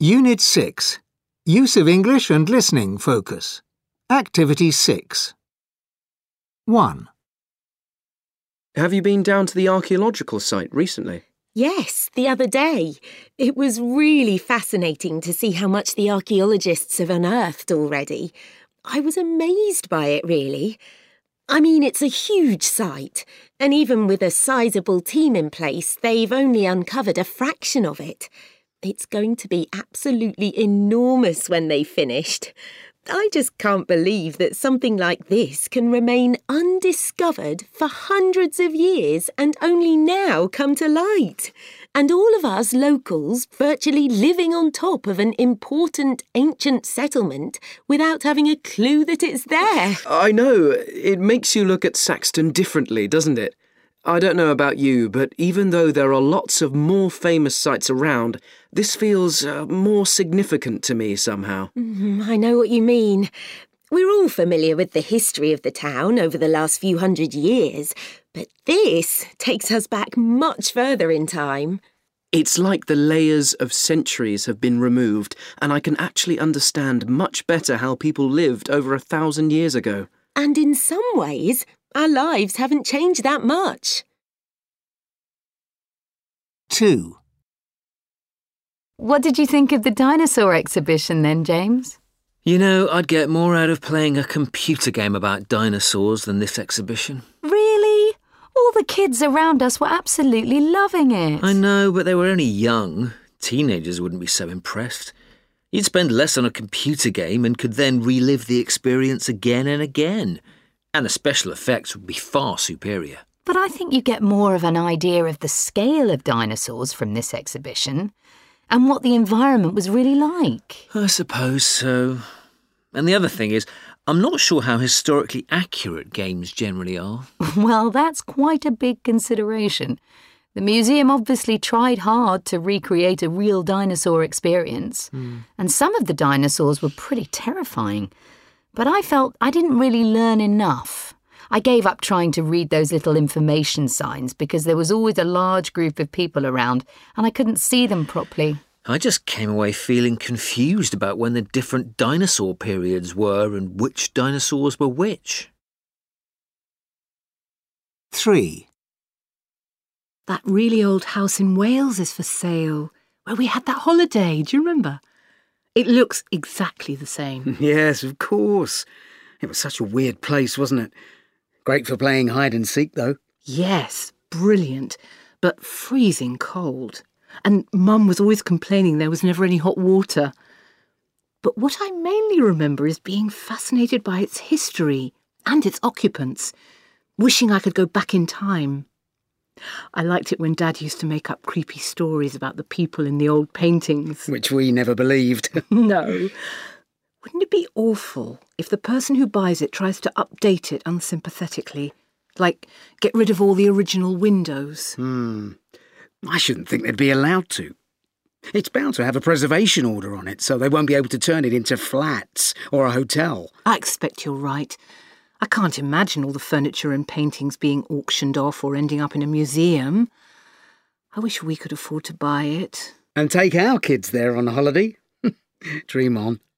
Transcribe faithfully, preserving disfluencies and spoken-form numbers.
Unit six. Use of English and Listening Focus. Activity six. one. Have you been down to the archaeological site recently? Yes, the other day. It was really fascinating to see how much the archaeologists have unearthed already. I was amazed by it, really. I mean, it's a huge site, and even with a sizable team in place, they've only uncovered a fraction of it. It's going to be absolutely enormous when they've finished. I just can't believe that something like this can remain undiscovered for hundreds of years and only now come to light. And all of us locals virtually living on top of an important ancient settlement without having a clue that it's there. I know. It makes you look at Saxton differently, doesn't it? I don't know about you, but even though there are lots of more famous sites around, this feels uh, more significant to me somehow. Mm, I know what you mean. We're all familiar with the history of the town over the last few hundred years, but this takes us back much further in time. It's like the layers of centuries have been removed, and I can actually understand much better how people lived over a thousand years ago. And in some ways, our lives haven't changed that much. two. What did you think of the dinosaur exhibition then, James? You know, I'd get more out of playing a computer game about dinosaurs than this exhibition. Really? All the kids around us were absolutely loving it. I know, but they were only young. Teenagers wouldn't be so impressed. You'd spend less on a computer game and could then relive the experience again and again. And the special effects would be far superior. But I think you get more of an idea of the scale of dinosaurs from this exhibition and what the environment was really like. I suppose so. And the other thing is, I'm not sure how historically accurate games generally are. Well, that's quite a big consideration. The museum obviously tried hard to recreate a real dinosaur experience. Mm. And some of the dinosaurs were pretty terrifying. But I felt I didn't really learn enough. I gave up trying to read those little information signs because there was always a large group of people around and I couldn't see them properly. I just came away feeling confused about when the different dinosaur periods were and which dinosaurs were which. three. That really old house in Wales is for sale, where we had that holiday, do you remember? It looks exactly the same. Yes, of course. It was such a weird place, wasn't it? Great for playing hide and seek, though. Yes, brilliant, but freezing cold. And Mum was always complaining there was never any hot water. But what I mainly remember is being fascinated by its history and its occupants, wishing I could go back in time. I liked it when Dad used to make up creepy stories about the people in the old paintings. Which we never believed. No. Wouldn't it be awful if the person who buys it tries to update it unsympathetically? Like, get rid of all the original windows? Hmm. I shouldn't think they'd be allowed to. It's bound to have a preservation order on it, so they won't be able to turn it into flats or a hotel. I expect you're right. I can't imagine all the furniture and paintings being auctioned off or ending up in a museum. I wish we could afford to buy it. And take our kids there on a holiday. Dream on.